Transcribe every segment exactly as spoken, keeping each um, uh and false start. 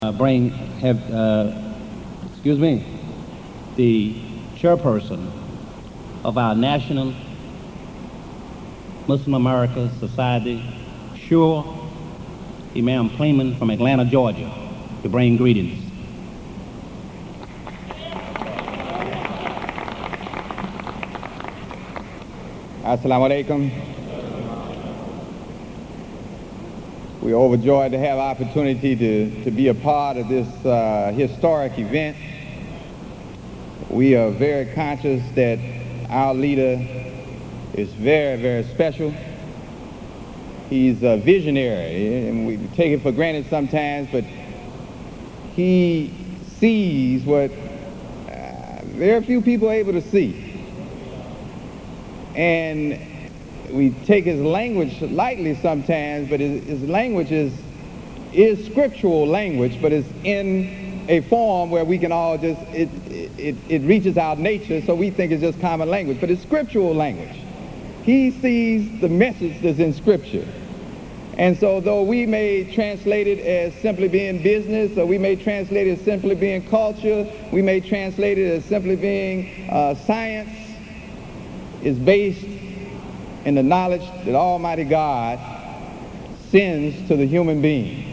uh, bring have uh, excuse me the chairperson of our National Muslim America Society, Shura, Imam Clayman from Atlanta, Georgia, to bring greetings. Assalamu alaikum. We're overjoyed to have opportunity to, to be a part of this uh, historic event. We are very conscious that our leader is very, very special. He's a visionary, and we take it for granted sometimes, but he sees what uh, very few people are able to see. And we take his language lightly sometimes, but his, his language is, is scriptural language, but it's in a form where we can all just, it, it, it reaches our nature, so we think it's just common language, but it's scriptural language. He sees the message that's in Scripture. And so though we may translate it as simply being business, or we may translate it as simply being culture, we may translate it as simply being uh, science, is based in the knowledge that Almighty God sends to the human being.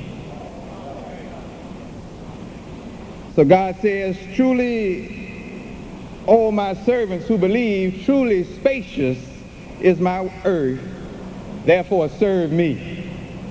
So God says, truly, O my servants who believe, truly spacious is my earth, therefore serve me.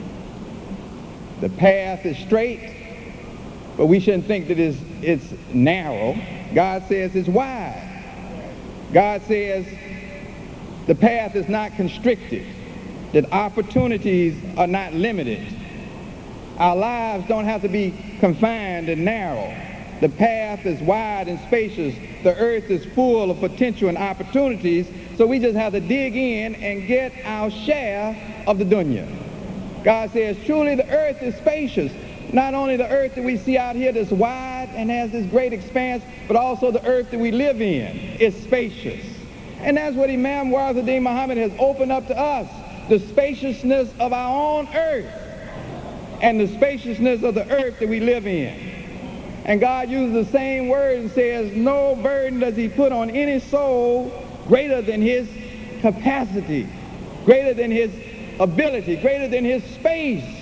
The path is straight, but we shouldn't think that it's, it's narrow. God says it's wide. God says the path is not constricted, that opportunities are not limited. Our lives don't have to be confined and narrow. The path is wide and spacious. The earth is full of potential and opportunities, so we just have to dig in and get our share of the dunya. God says, truly the earth is spacious. Not only the earth that we see out here that's wide and has this great expanse, but also the earth that we live in is spacious. And that's what Imam Waziruddin Muhammad has opened up to us, the spaciousness of our own earth and the spaciousness of the earth that we live in. And God uses the same word and says, no burden does he put on any soul greater than his capacity, greater than his ability, greater than his space.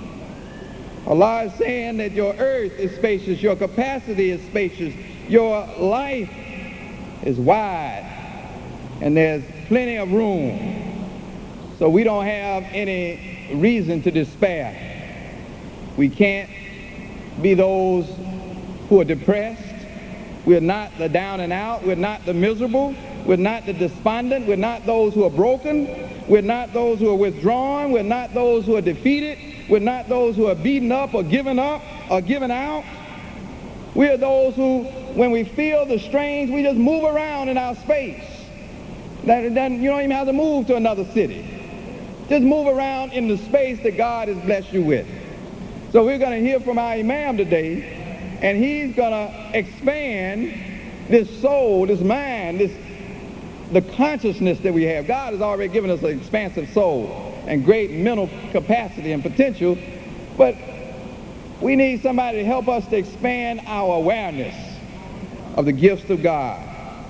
Allah is saying that your earth is spacious, your capacity is spacious, your life is wide, and there's plenty of room. So we don't have any reason to despair. We can't be those who are depressed. We're not the down and out. We're not the miserable. We're not the despondent. We're not those who are broken. We're not those who are withdrawn. We're not those who are defeated. We're not those who are beaten up or given up or given out. We are those who, when we feel the strains, we just move around in our space. That, that you don't even have to move to another city. Just move around in the space that God has blessed you with. So we're going to hear from our Imam today, and he's going to expand this soul, this mind, this the consciousness that we have. God has already given us an expansive soul and great mental capacity and potential, but we need somebody to help us to expand our awareness of the gifts of God.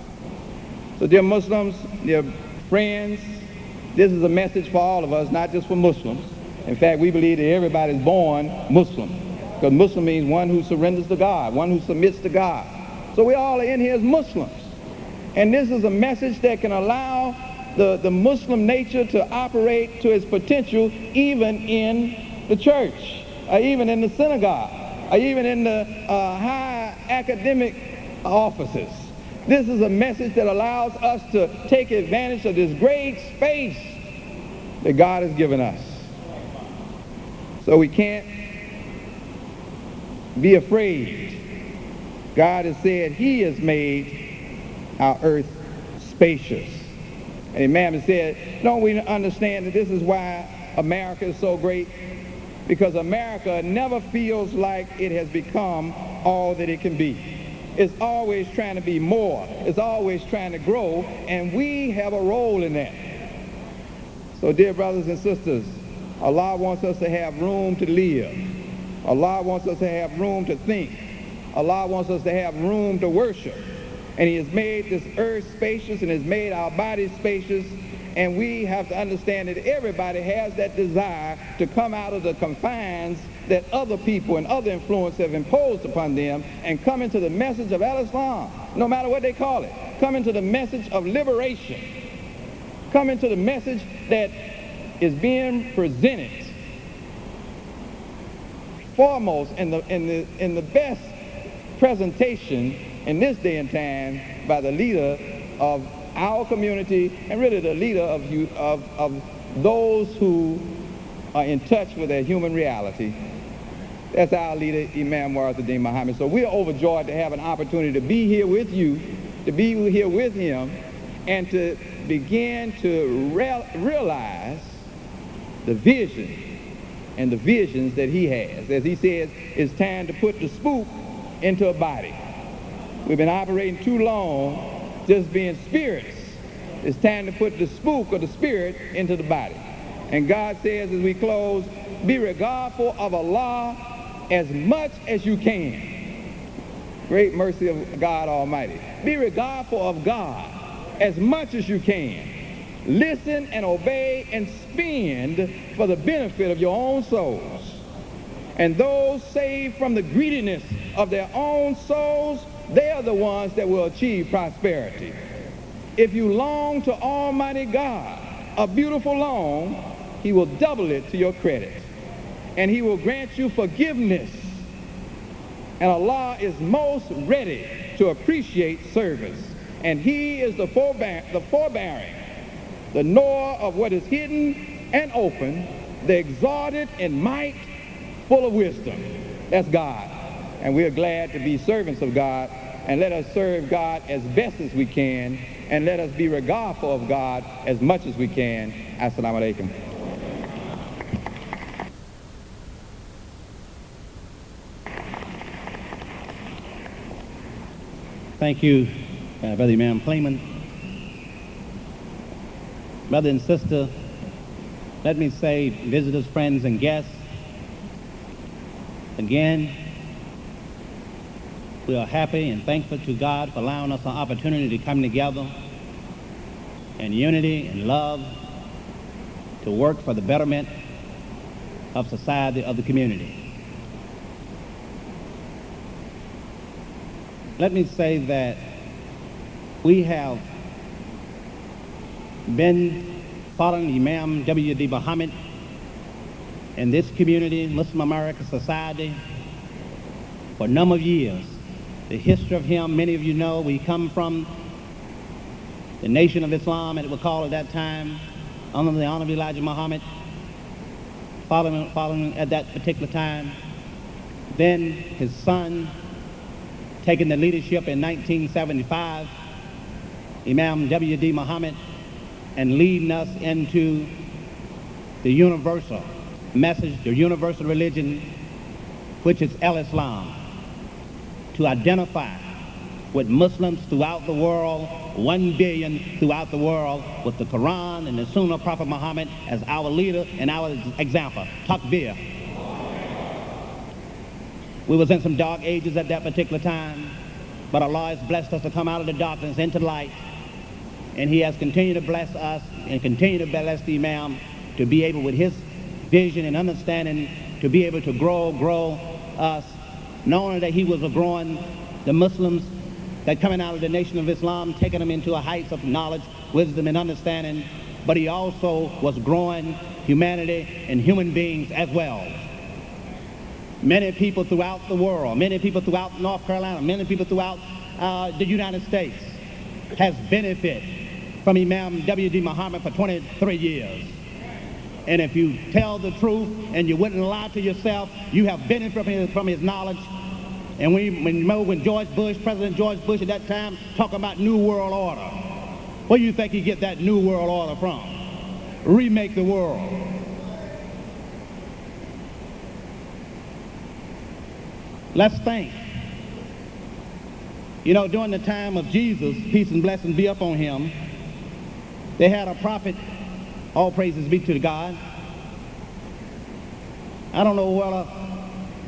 So dear Muslims, dear friends, this is a message for all of us, not just for Muslims. In fact, we believe that everybody's born Muslim, because Muslim means one who surrenders to God, one who submits to God. So we all are in here as Muslims. And this is a message that can allow the, the Muslim nature to operate to its potential even in the church, or even in the synagogue, or even in the uh, high academic offices. This is a message that allows us to take advantage of this great space that God has given us. So we can't be afraid. God has said he has made our earth spacious. And Imam has said, don't we understand that this is why America is so great? Because America never feels like it has become all that it can be. It's always trying to be more. It's always trying to grow, and we have a role in that. So dear brothers and sisters, Allah wants us to have room to live. Allah wants us to have room to think. Allah wants us to have room to worship. And he has made this earth spacious and has made our bodies spacious. And we have to understand that everybody has that desire to come out of the confines that other people and other influence have imposed upon them and come into the message of Al-Islam, no matter what they call it. Come into the message of liberation. Come into the message that is being presented foremost in the, in the, in the best presentation in this day and time by the leader of our community and really the leader of, you, of, of those who are in touch with their human reality. That's our leader, Imam Warithuddin Muhammad. So we are overjoyed to have an opportunity to be here with you, to be here with him, and to begin to real, realize the vision and the visions that he has. As he says, it's time to put the spook into a body. We've been operating too long just being spirits. It's time to put the spook or the spirit into the body. And God says as we close, be regardful of Allah as much as you can. Great mercy of God Almighty. Be regardful of God as much as you can. Listen and obey and spend for the benefit of your own souls. And those saved from the greediness of their own souls, they are the ones that will achieve prosperity. If you long to Almighty God, a beautiful loan, he will double it to your credit. And he will grant you forgiveness. And Allah is most ready to appreciate service. And he is the, forbear the forbearing, the knower of what is hidden and open, the exalted in might, full of wisdom. That's God. And we are glad to be servants of God. And let us serve God as best as we can. And let us be regardful of God as much as we can. Assalamu alaikum. Thank you, uh, Brother Imam Clayman. Brother and sister, let me say, visitors, friends, and guests, again, we are happy and thankful to God for allowing us an opportunity to come together in unity and love to work for the betterment of society, of the community. Let me say that we have been following Imam W D Muhammad in this community, Muslim American society, for a number of years. The history of him, many of you know, we come from the Nation of Islam, as it was called at that time, under the Honorable Elijah Muhammad, following, following at that particular time. Then his son, taking the leadership in nineteen seventy-five, Imam W D Muhammad, and leading us into the universal message, the universal religion, which is Al-Islam, to identify with Muslims throughout the world, one billion throughout the world, with the Quran and the Sunnah of Prophet Muhammad as our leader and our example. Takbir. We was in some dark ages at that particular time, but Allah has blessed us to come out of the darkness into light, and he has continued to bless us and continue to bless the Imam to be able, with his vision and understanding, to be able to grow, grow us, knowing that he was a growing the Muslims that coming out of the Nation of Islam, taking them into a heights of knowledge, wisdom, and understanding, but he also was growing humanity and human beings as well. Many people throughout the world, many people throughout North Carolina, many people throughout uh, the United States has benefited from Imam W D Muhammad for twenty-three years. And if you tell the truth and you wouldn't lie to yourself, you have benefited from his, from his knowledge. And when, when, you know, when George Bush, President George Bush at that time, talking about New World Order, where do you think he get that New World Order from? Remake the world. Let's think. You know, during the time of Jesus, peace and blessings be upon him, they had a prophet, all praises be to God. I don't know whether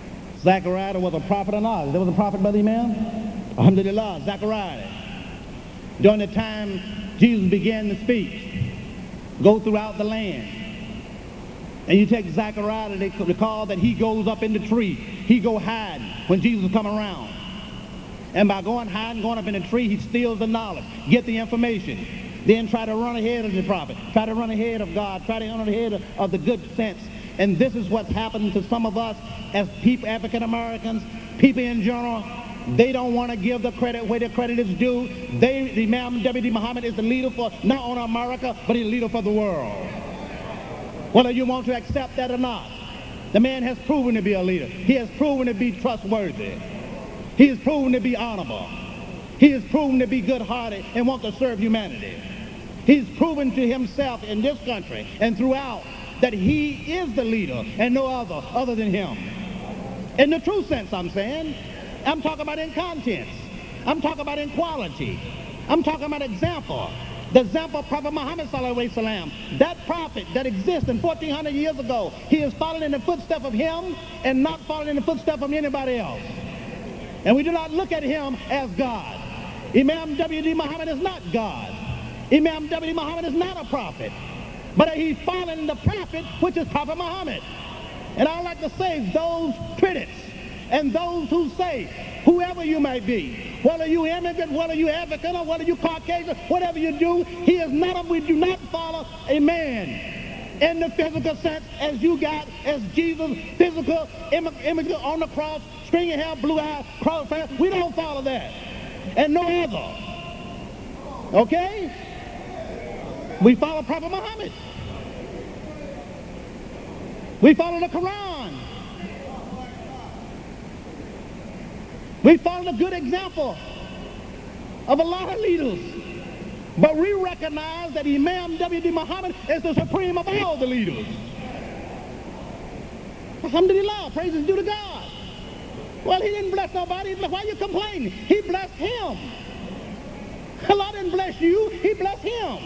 Zechariah was a prophet or not? There was a prophet, Brother Imam? Alhamdulillah, Zechariah. During the time Jesus began to speak, go throughout the land. And you take Zechariah, they recall that he goes up in the tree. He go hide when Jesus come around. And by going hiding, going up in the tree, he steals the knowledge, get the information. Then try to run ahead of the prophet, try to run ahead of God, try to run ahead of, of the good sense. And this is what's happening to some of us as people, African Americans, people in general. They don't want to give the credit where the credit is due. They, the Imam W D Muhammad is the leader for not only America, but he's the leader for the world. Whether you want to accept that or not, the man has proven to be a leader. He has proven to be trustworthy. He has proven to be honorable. He has proven to be good-hearted and want to serve humanity. He's proven to himself in this country and throughout that he is the leader and no other other than him. In the true sense, I'm saying. I'm talking about in contents. I'm talking about in quality. I'm talking about example. The example of Prophet Muhammad sallallahu alaihi wasallam. That prophet that existed fourteen hundred years ago, he is following in the footsteps of him and not following in the footsteps of anybody else. And we do not look at him as God. Imam W D Muhammad is not God. Imam W D Muhammad is not a prophet. But he's following the prophet, which is Prophet Muhammad. And I like to say, those critics and those who say, whoever you may be, whether you immigrant, whether you African, or whether you Caucasian, whatever you do, he is not, a, we do not follow a man in the physical sense as you got, as Jesus, physical immigrant on the cross, stringy hair, blue eyes, cross hair. We don't follow that. And no other. Okay? We follow Prophet Muhammad. We follow the Quran. We follow the good example of a lot of leaders. But we recognize that Imam W D Muhammad is the supreme of all the leaders. Alhamdulillah, praises due to God. Well, he didn't bless nobody. Why are you complaining? He blessed him. Allah didn't bless you. He blessed him.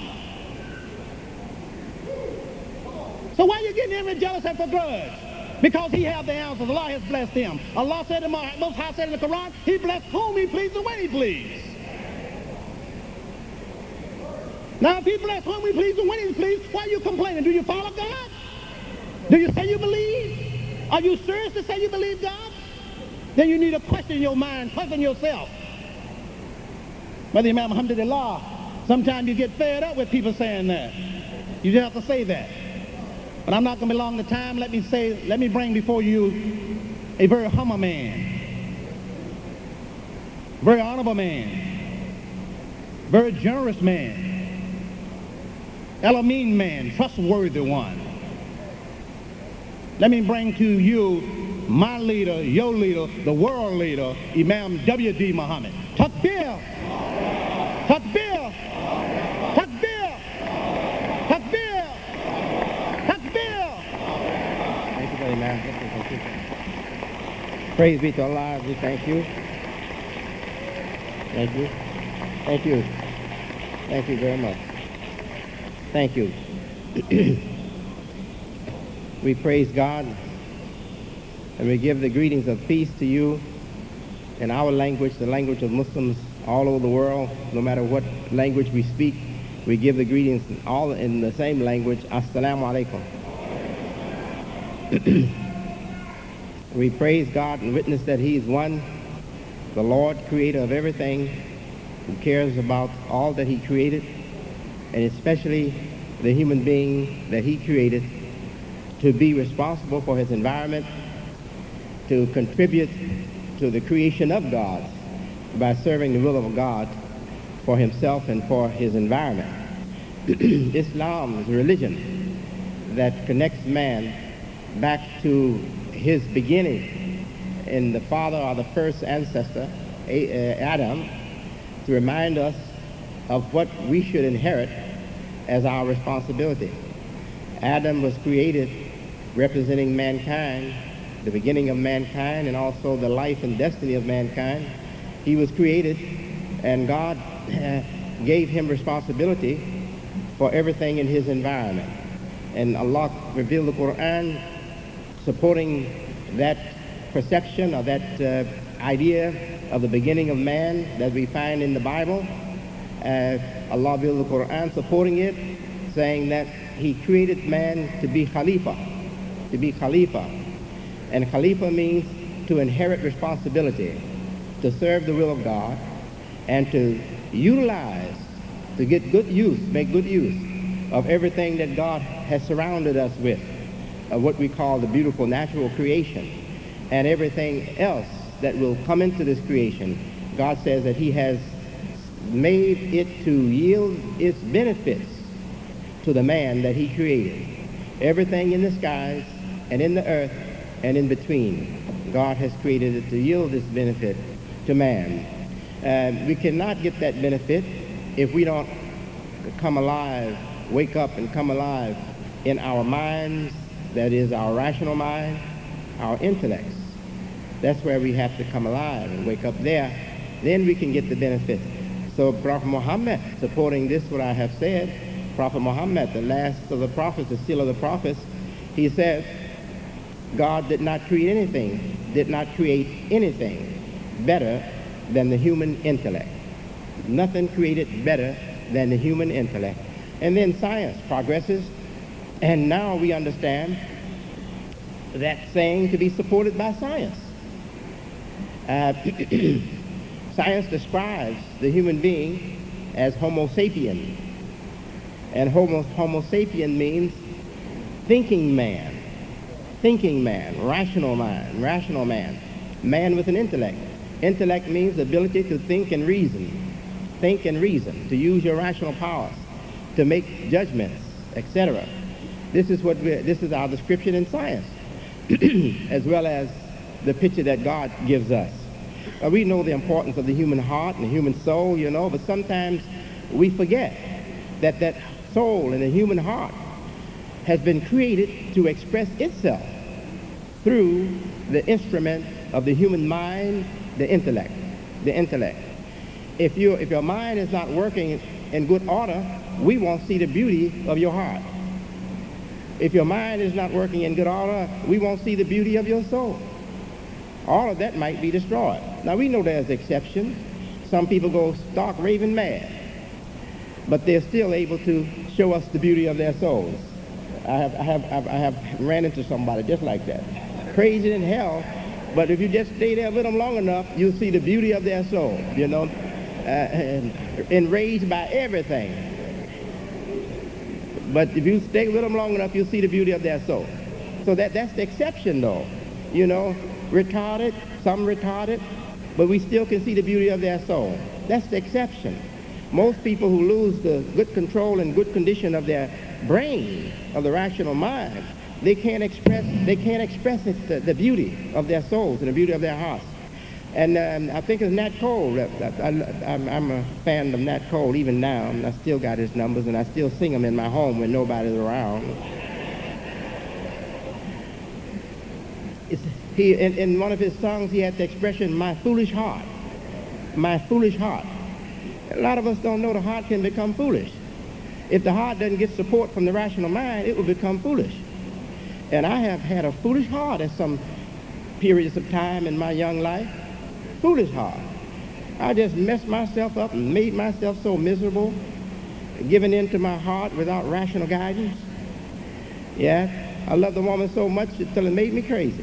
So why are you getting envy, jealous, and for grudge? Because he has the answers. Allah has blessed him. Allah said in the Most High said in the Quran, he blessed whom he pleased and when he pleased. Now, if he blessed whom he pleased and when he pleased, why are you complaining? Do you follow God? Do you say you believe? Are you serious to say you believe God? Then you need to question your mind, question yourself. Brother Imam, alhamdulillah, sometimes you get fed up with people saying that. You just have to say that. But I'm not going to belong to time. Let me say, let me bring before you a very humble man, very honorable man, very generous man, Elamine man, trustworthy one. Let me bring to you my leader, your leader, the world leader, Imam W D Muhammad. Takbir! Takbir! Takbir! Takbir! Takbir! Thank you, Brother Imam. Praise be to Allah. We thank you. Thank you. Thank you. Thank you very much. Thank you. We praise God and we give the greetings of peace to you in our language, the language of Muslims all over the world. No matter what language we speak, we give the greetings all in the same language. Assalamu alaikum. We praise God and witness that he is one, the Lord, creator of everything, who cares about all that he created, and especially the human being that he created, to be responsible for his environment, to contribute to the creation of God by serving the will of God for himself and for his environment. Islam is a religion that connects man back to his beginning in the father or the first ancestor, Adam, to remind us of what we should inherit as our responsibility. Adam was created representing mankind, the beginning of mankind, and also the life and destiny of mankind. He was created, and God gave him responsibility for everything in his environment. And Allah revealed the Quran supporting that perception or that uh, idea of the beginning of man that we find in the Bible. Uh, Allah built the Quran supporting it, saying that he created man to be Khalifa, to be Khalifa. And Khalifa means to inherit responsibility, to serve the will of God, and to utilize, to get good use, make good use of everything that God has surrounded us with, of what we call the beautiful natural creation, and everything else that will come into this creation. God says that he has made it to yield its benefits to the man that he created. Everything in the skies and in the earth and in between, God has created it to yield this benefit to man. Uh, we cannot get that benefit if we don't come alive, wake up and come alive in our minds, that is our rational mind, our intellects. That's where we have to come alive and wake up there. Then we can get the benefit. So Prophet Muhammad, supporting this, what I have said, Prophet Muhammad, the last of the prophets, the seal of the prophets, he says, God did not create anything, did not create anything better than the human intellect. Nothing created better than the human intellect. And then science progresses, and now we understand that saying to be supported by science. Uh, Science describes the human being as Homo sapien. And Homo, Homo sapien means thinking man, thinking man, rational mind, rational man, man with an intellect. Intellect means the ability to think and reason, think and reason, to use your rational powers, to make judgments, et cetera. This is what we, this is our description in science, as well as the picture that God gives us. Uh, we know the importance of the human heart and the human soul, you know, but sometimes we forget that that soul and the human heart has been created to express itself through the instrument of the human mind, the intellect, the intellect. If, you, if your mind is not working in good order, we won't see the beauty of your heart. If your mind is not working in good order, we won't see the beauty of your soul. All of that might be destroyed. Now, we know there's exceptions. Some people go stark raving mad, but they're still able to show us the beauty of their souls. I have, I have, I have ran into somebody just like that. Crazy in hell, but if you just stay there with them long enough, you'll see the beauty of their soul, you know, uh, and enraged by everything. But if you stay with them long enough, you'll see the beauty of their soul. So that, that's the exception, though, you know. Retarded, some retarded, but we still can see the beauty of their soul. That's the exception. Most people who lose the good control and good condition of their brain, of the rational mind, they can't express, they can't express it, the, the beauty of their souls and the beauty of their hearts. And um, I think it's Nat Cole. I, I, I'm, I'm a fan of Nat Cole even now, and I still got his numbers, and I still sing them in my home when nobody's around. It's, he, in, in one of his songs, he had the expression, "My foolish heart, my foolish heart." A lot of us don't know the heart can become foolish. If the heart doesn't get support from the rational mind, it will become foolish. And I have had a foolish heart at some periods of time in my young life. Foolish heart. I just messed myself up and made myself so miserable, giving in to my heart without rational guidance. Yeah, I loved the woman so much until it made me crazy.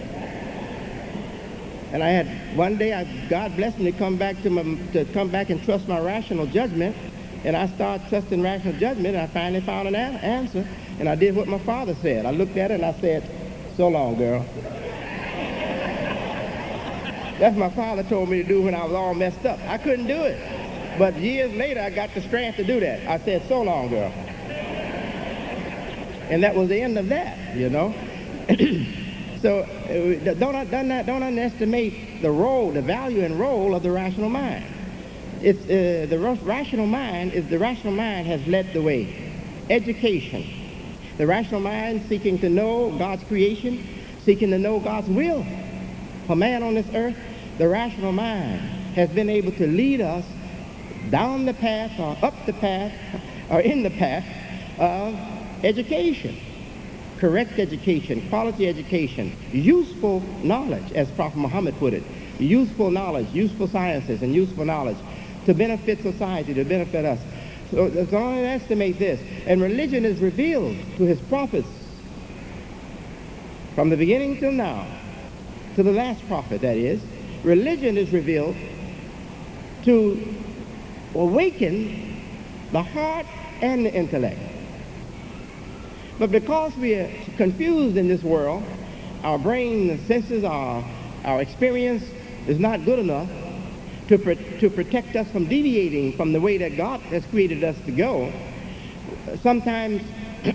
And I had one day, I, God blessed me to come back to my, to come back and trust my rational judgment. And I started trusting rational judgment, and I finally found an a- answer. And I did what my father said. I looked at it and I said, "So long, girl." That's what my father told me to do when I was all messed up. I couldn't do it. But years later, I got the strength to do that. I said, "So long, girl." And that was the end of that, you know. So uh, don't, don't, don't underestimate the role, the value and role of the rational mind. It's, uh, the rational mind is the rational mind has led the way. Education. The rational mind seeking to know God's creation, seeking to know God's will for man on this earth. The rational mind has been able to lead us down the path or up the path or in the path of education, correct education, quality education, useful knowledge, as Prophet Muhammad put it, useful knowledge, useful sciences, and useful knowledge to benefit society, to benefit us. So, so don't estimate this. And religion is revealed to his prophets from the beginning till now, to the last prophet, that is. Religion is revealed to awaken the heart and the intellect. But because we are confused in this world, our brain, the senses, our, our experience is not good enough to, pr to protect us from deviating from the way that God has created us to go. Sometimes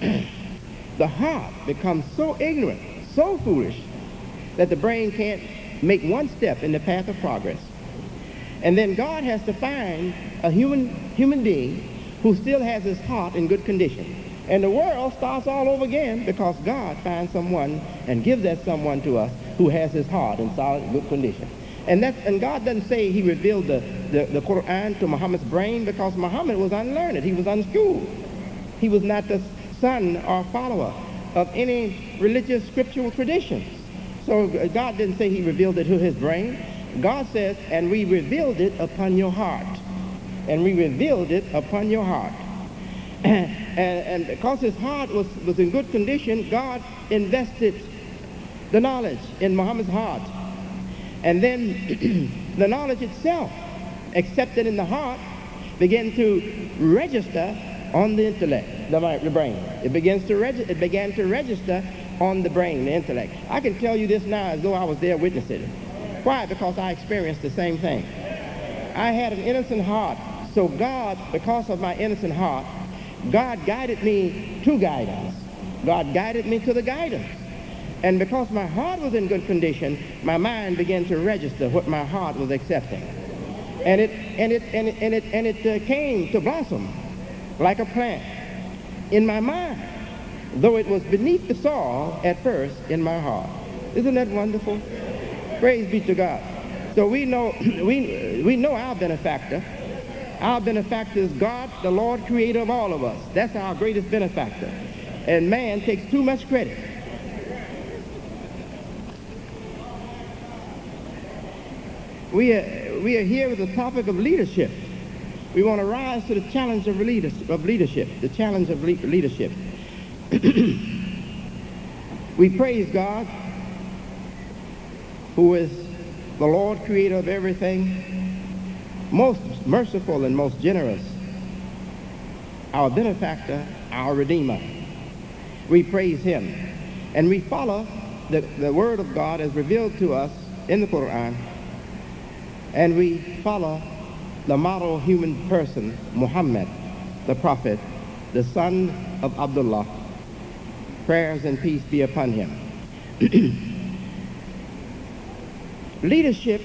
the heart becomes so ignorant, so foolish, that the brain can't make one step in the path of progress. And then God has to find a human, human being who still has his heart in good condition. And the world starts all over again because God finds someone and gives that someone to us who has his heart in solid, good condition. And that's, and God doesn't say he revealed the, the, the Quran to Muhammad's brain because Muhammad was unlearned. He was unschooled. He was not the son or follower of any religious scriptural traditions. So God didn't say he revealed it to his brain. God says, and we revealed it upon your heart. And we revealed it upon your heart. and, and because his heart was, was in good condition, God invested the knowledge in Muhammad's heart. And then the knowledge itself, accepted in the heart, began to register on the intellect, the, the brain. It begins to regi- it began to register on the brain, the intellect. I can tell you this now as though I was there witnessing it. Why? Because I experienced the same thing. I had an innocent heart. So God, because of my innocent heart, God guided me to guidance. God guided me to the guidance. And because my heart was in good condition, my mind began to register what my heart was accepting. And it, and it, and it, and it, and it uh, came to blossom like a plant in my mind, though it was beneath the soil at first in my heart. Isn't that wonderful? Praise be to God. So we know, we, we know our benefactor. Our benefactor is God, the Lord, creator of all of us. That's our greatest benefactor. And man takes too much credit. We are, we are here with the topic of leadership. We want to rise to the challenge of leadership, the challenge of leadership. We praise God, who is the Lord, creator of everything, most merciful and most generous, our benefactor, our redeemer. We praise him. And we follow the, the word of God as revealed to us in the Quran. And we follow the model human person, Muhammad, the prophet, the son of Abdullah. Prayers and peace be upon him. Leadership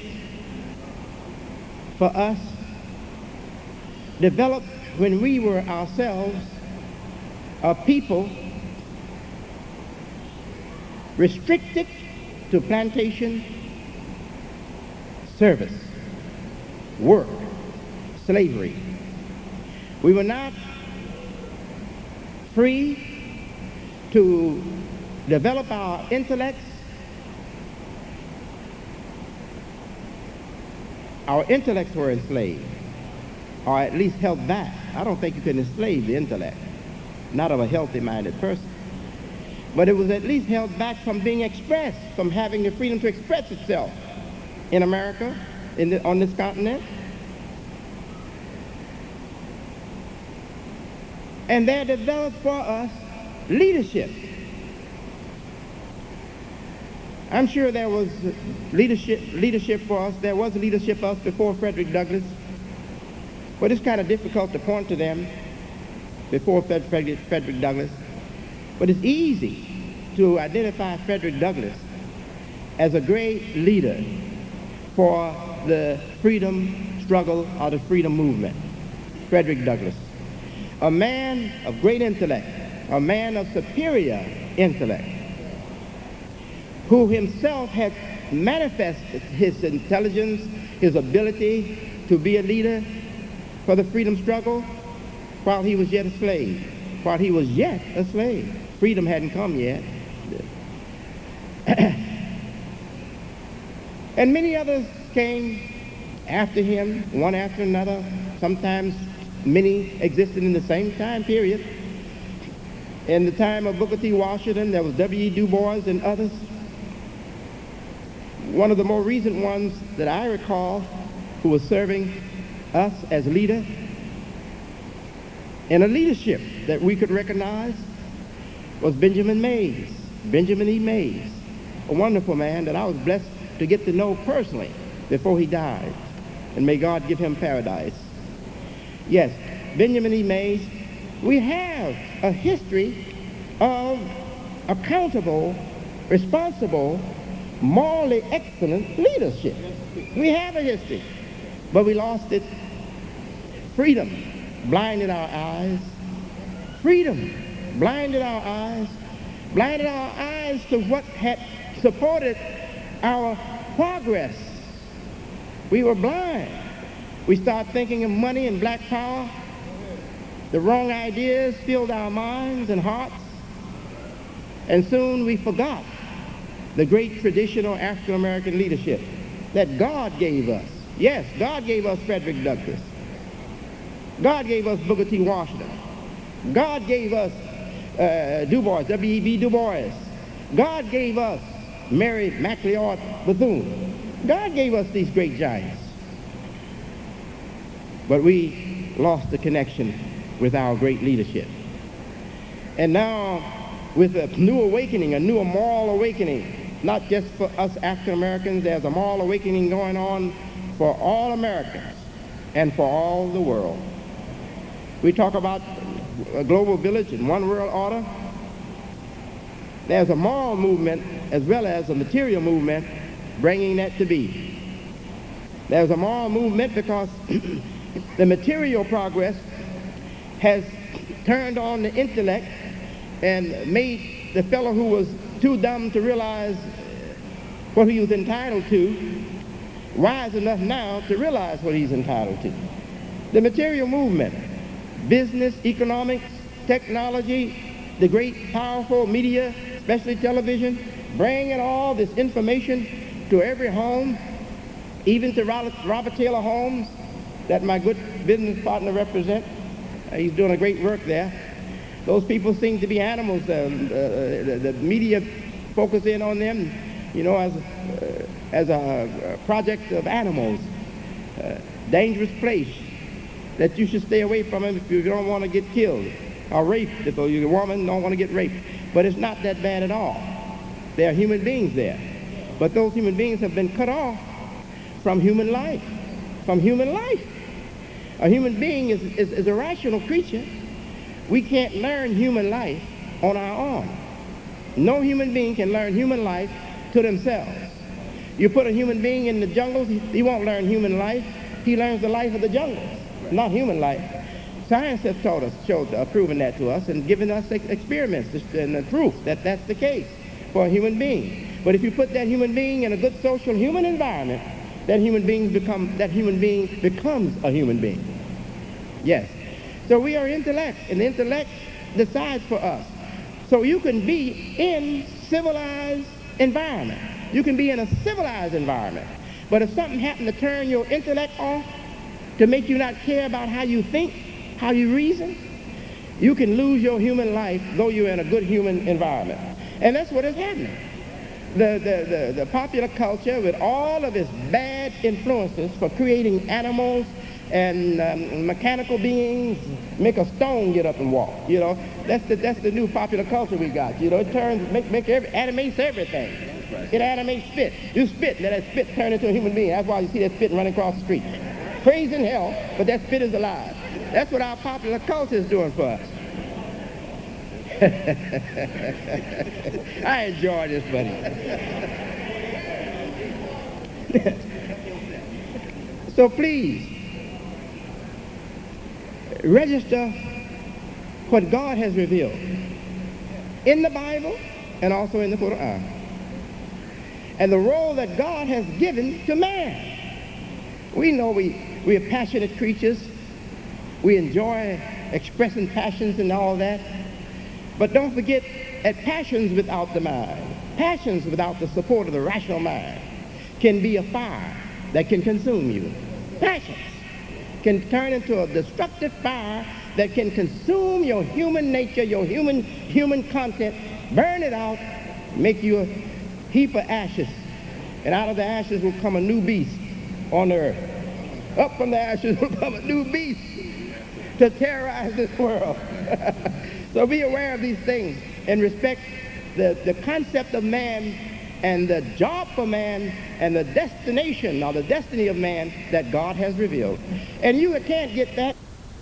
for us developed when we were ourselves a people restricted to plantation service, work, slavery. We were not free to develop our intellects. Our intellects were enslaved, or at least held back. I don't think you can enslave the intellect, not of a healthy-minded person. But it was at least held back from being expressed, from having the freedom to express itself in America, in the, on this continent. And there developed for us leadership. I'm sure there was leadership leadership for us. There was leadership for us before Frederick Douglass. But it's kind of difficult to point to them before Frederick, Frederick Douglass. But it's easy to identify Frederick Douglass as a great leader for the freedom struggle or the freedom movement. Frederick Douglass. A man of great intellect, a man of superior intellect, who himself had manifested his intelligence, his ability to be a leader for the freedom struggle while he was yet a slave, while he was yet a slave. freedom hadn't come yet. And many others came after him, one after another. Sometimes many existed in the same time period. In the time of Booker T. Washington, there was W E Du Bois and others. One of the more recent ones that I recall who was serving us as leader and a leadership that we could recognize was Benjamin Mays, Benjamin E. Mays, a wonderful man that I was blessed to get to know personally before he died. And may God give him paradise. Yes, Benjamin E. Mays, we have a history of accountable, responsible, morally excellent leadership. We have a history, but we lost it. Freedom blinded our eyes. Freedom blinded our eyes. Blinded our eyes to what had supported our progress. We were blind. We started thinking of money and black power. The wrong ideas filled our minds and hearts. And soon we forgot the great traditional African-American leadership that God gave us. Yes, God gave us Frederick Douglass. God gave us Booker T. Washington. God gave us uh, Du Bois, W E B Du Bois. God gave us Mary McLeod Bethune. God gave us these great giants. But we lost the connection with our great leadership. And now, with a new awakening, a new moral awakening, not just for us African Americans, there's a moral awakening going on for all Americans and for all the world. We talk about a global village and one world order. There's a moral movement as well as a material movement bringing that to be. There's a moral movement because the material progress has turned on the intellect and made the fellow who was too dumb to realize what he was entitled to wise enough now to realize what he's entitled to. The material movement, business, economics, technology, the great powerful media, especially television, bringing all this information to every home, even to Robert Taylor Holmes, that my good business partner represents. Uh, he's doing a great work there. Those people seem to be animals. Uh, uh, the, the media focus in on them, you know, as, uh, as a, a project of animals. Uh, dangerous place that you should stay away from them if you don't want to get killed or raped, if you're a woman don't want to get raped. But it's not that bad at all. There are human beings there. But those human beings have been cut off from human life, from human life. A human being is, is, is a rational creature. We can't learn human life on our own. No human being can learn human life to themselves. You put a human being in the jungles, he, he won't learn human life. He learns the life of the jungles, not human life. Science has taught us, showed, uh, proven that to us and given us ex experiments and the proof that that's the case for a human being. But if you put that human being in a good social human environment, that human being become that human being becomes a human being. Yes. So we are intellect, and the intellect decides for us. So you can be in civilized environment. You can be in a civilized environment. But if something happened to turn your intellect off, to make you not care about how you think, how you reason, you can lose your human life though you're in a good human environment. And that's what is happening. The, the, the, the popular culture, with all of its bad influences for creating animals and um, mechanical beings, make a stone get up and walk. You know, that's the that's the new popular culture we got. You know, it turns, make, make every, animates everything. It animates spit. You spit, let that spit turn into a human being. That's why you see that spit running across the street. Praise in hell, but that spit is alive. That's what our popular culture is doing for us. I enjoy this, buddy. So please, register what God has revealed in the Bible and also in the Quran, and the role that God has given to man. We know we, we are passionate creatures. We enjoy expressing passions and all that. But don't forget at passions without the mind, passions without the support of the rational mind, can be a fire that can consume you. Passions can turn into a destructive fire that can consume your human nature, your human human content, burn it out, make you a heap of ashes. And out of the ashes will come a new beast on the earth. Up from the ashes will come a new beast to terrorize this world. So be aware of these things and respect the, the concept of man and the job for man and the destination or the destiny of man that God has revealed. And you can't get that.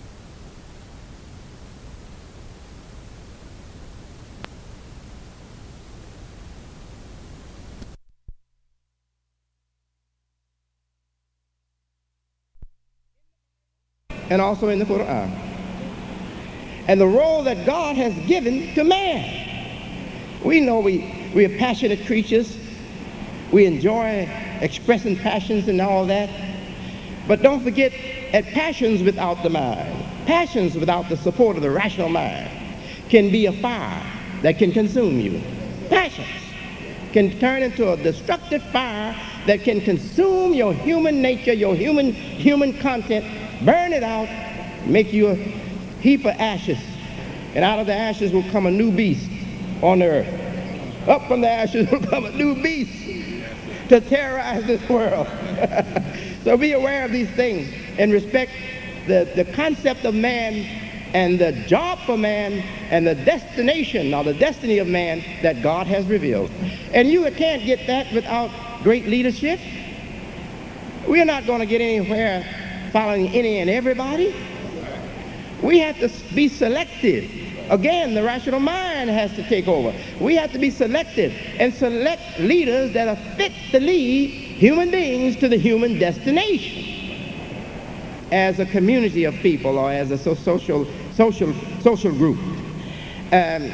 And also in the Quran. And the role that God has given to man. We know we, we are passionate creatures. We enjoy expressing passions and all that. But don't forget, at passions without the mind, passions without the support of the rational mind, can be a fire that can consume you. Passions can turn into a destructive fire that can consume your human nature, your human human content, burn it out, make you a heap of ashes. And out of the ashes will come a new beast on the earth. Up from the ashes will come a new beast to terrorize this world. So be aware of these things and respect the, the concept of man and the job for man and the destination or the destiny of man that God has revealed. And you can't get that without great leadership. We're not going to get anywhere following any and everybody. We have to be selective. Again, the rational mind has to take over. We have to be selective and select leaders that are fit to lead human beings to the human destination as a community of people or as a so social, social, social group. Um,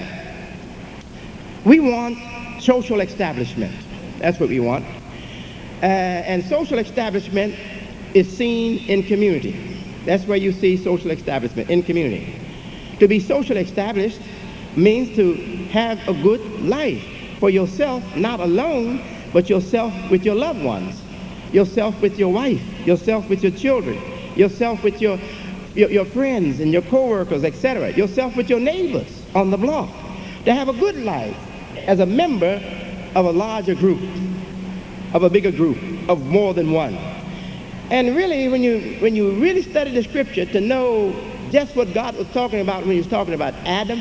we want social establishment. That's what we want. Uh, and social establishment is seen in community. That's where you see social establishment, in community. To be social established means to have a good life for yourself, not alone, but yourself with your loved ones, yourself with your wife, yourself with your children, yourself with your, your, your friends and your co-workers, et cetera, yourself with your neighbors on the block. To have a good life as a member of a larger group, of a bigger group, of more than one. And really, when you when you really study the scripture to know just what God was talking about when he was talking about Adam,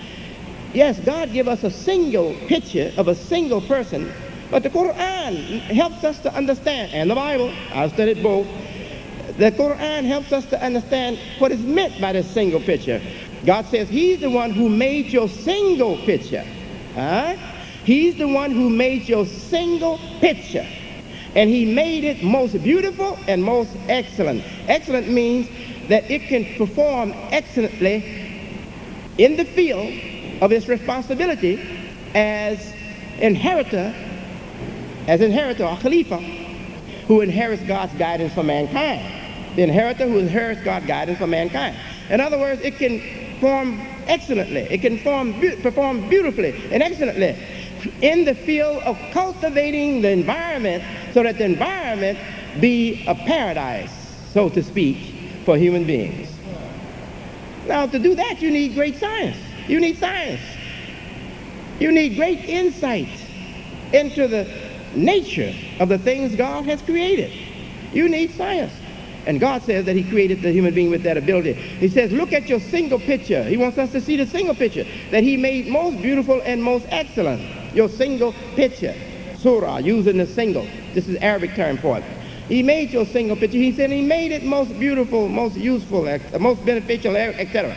yes, God gave us a single picture of a single person, but the Quran helps us to understand, and the Bible, I've studied both, the Quran helps us to understand what is meant by this single picture. God says he's the one who made your single picture. Huh? He's the one who made your single picture. And he made it most beautiful and most excellent. Excellent means that it can perform excellently in the field of its responsibility as inheritor, as inheritor or Khalifa, who inherits God's guidance for mankind. The inheritor who inherits God's guidance for mankind. In other words, it can perform excellently. It can form, perform beautifully and excellently in the field of cultivating the environment so that the environment be a paradise, so to speak, for human beings. Now, to do that, you need great science. You need science. You need great insight into the nature of the things God has created. You need science. And God says that he created the human being with that ability. He says, look at your single picture. He wants us to see the single picture that he made most beautiful and most excellent. Your single picture. Surah, using the single. This is Arabic term for it. He made your single picture. He said he made it most beautiful, most useful, most beneficial, et cetera.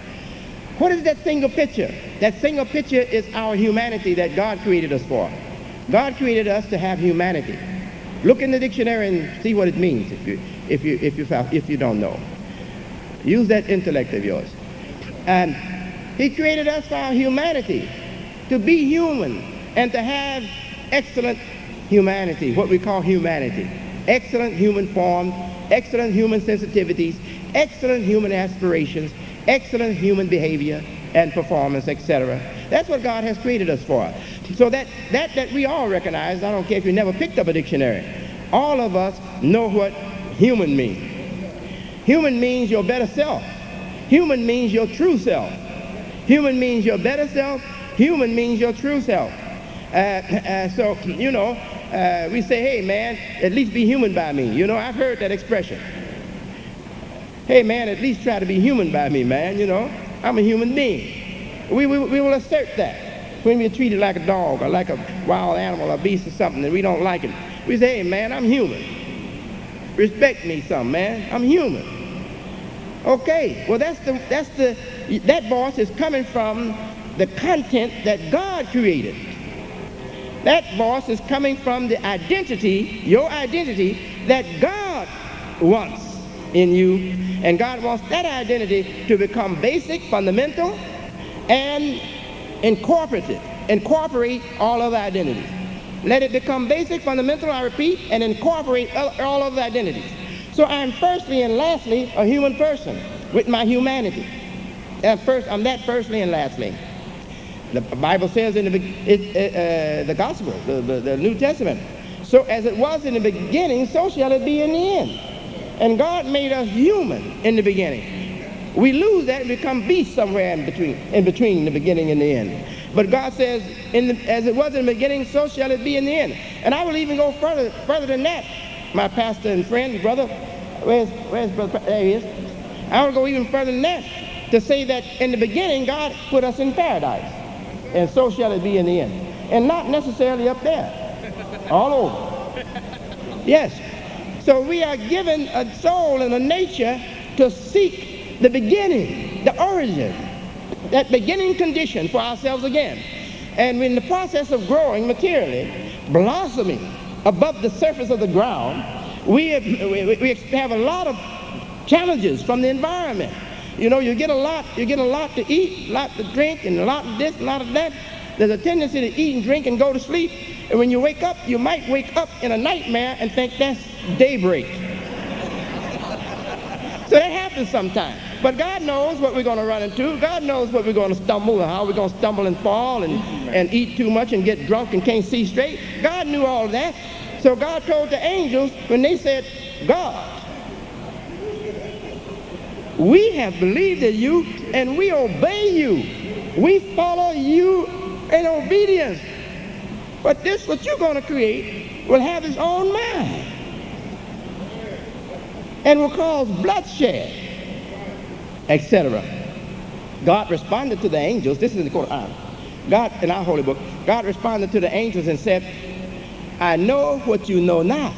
What is that single picture? That single picture is our humanity that God created us for. God created us to have humanity. Look in the dictionary and see what it means if you, if you, if you, if you don't know. Use that intellect of yours. And he created us for our humanity, to be human and to have excellent humanity, what we call humanity. Excellent human form, excellent human sensitivities, excellent human aspirations, excellent human behavior, and performance, et cetera. That's what God has created us for. So that, that, that we all recognize, I don't care if you never picked up a dictionary, all of us know what human means. Human means your better self. Human means your true self. Human means your better self. Human means your true self. Uh, uh, so, you know, uh, we say, hey, man, at least be human by me. You know, I've heard that expression. Hey, man, at least try to be human by me, man. You know, I'm a human being. We, we, we will assert that when we're treated like a dog or like a wild animal or beast or something and we don't like it. We say, hey, man, I'm human. Respect me some, man. I'm human. Okay, well, that's the, that's the, that voice is coming from the content that God created. That voice is coming from the identity, your identity, that God wants in you. And God wants that identity to become basic, fundamental, and incorporative. Incorporate all other identities. Let it become basic, fundamental, I repeat, and incorporate all other identities. So I'm firstly and lastly a human person with my humanity. And first, I'm that firstly and lastly. The Bible says in the, it, uh, the Gospel, the, the, the New Testament, so as it was in the beginning, so shall it be in the end. And God made us human in the beginning. We lose that and become beasts somewhere in between, in between the beginning and the end. But God says, in the, as it was in the beginning, so shall it be in the end. And I will even go further, further than that. My pastor and friend, brother, where's, where's brother? There he is. I will go even further than that to say that in the beginning, God put us in paradise. And so shall it be in the end. And not necessarily up there, all over. Yes. So we are given a soul and a nature to seek the beginning, the origin, that beginning condition for ourselves again. And in the process of growing materially, blossoming above the surface of the ground, we have, we, we have a lot of challenges from the environment. You know, you get a lot, you get a lot to eat, a lot to drink, and a lot of this, a lot of that. There's a tendency to eat and drink and go to sleep. And when you wake up, you might wake up in a nightmare and think that's daybreak. So that happens sometimes. But God knows what we're going to run into. God knows what we're going to stumble, and how we're going to stumble and fall and, and eat too much and get drunk and can't see straight. God knew all of that. So God told the angels when they said, God, we have believed in you and we obey you. We follow you in obedience. But this, what you're going to create, will have its own mind and will cause bloodshed, et cetera. God responded to the angels. This is in the Quran. God, in our holy book, God responded to the angels and said, I know what you know not.